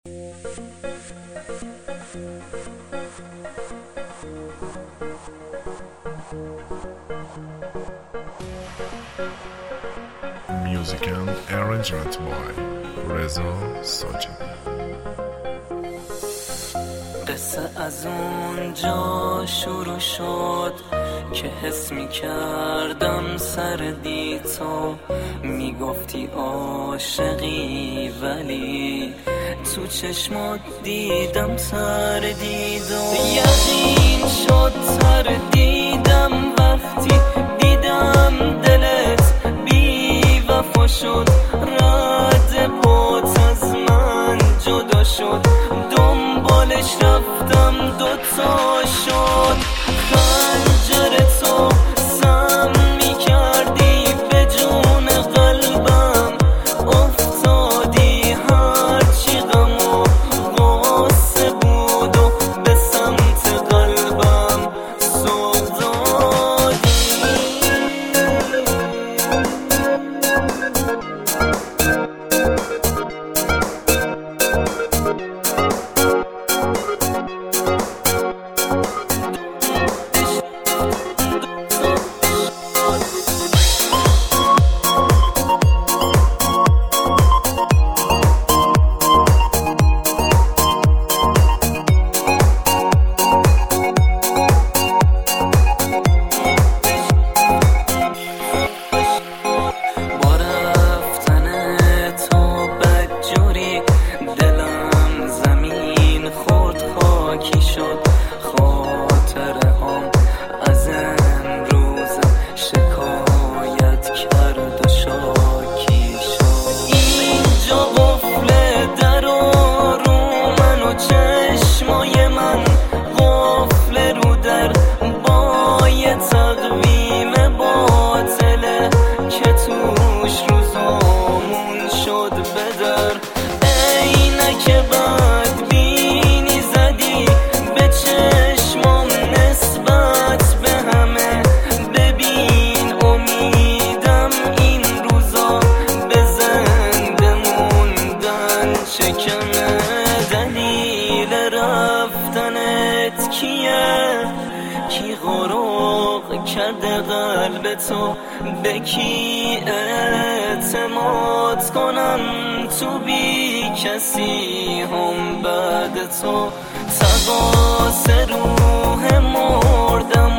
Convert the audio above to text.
Music and arrangement by رضا ساجدی. قصه از اونجا شروع شد که حس می کردم سردی، تو می گفتی عاشقی ولی تو چشمات دیدم تردید و یقین شد تردیدم وقتی دیدم دلت بی وفا شد، رد پات از من جدا شد، دنبالش رفتم دوتا شد، خنجر تو سم می کردی به جون قلبم، افتادی هرچی غم و غصه بود و به سمت قلبم سوق دادی. که بد بینی زدی به چشمام نسبت به همه، ببین امیدم این روزا به زنده موندن چه کمه، دلیل رفتنت کیه؟ کی غرق کرده قلب تو؟ به کی اعتماد کنم تو بی کسی هم بعد تو؟ تقاص روح مردم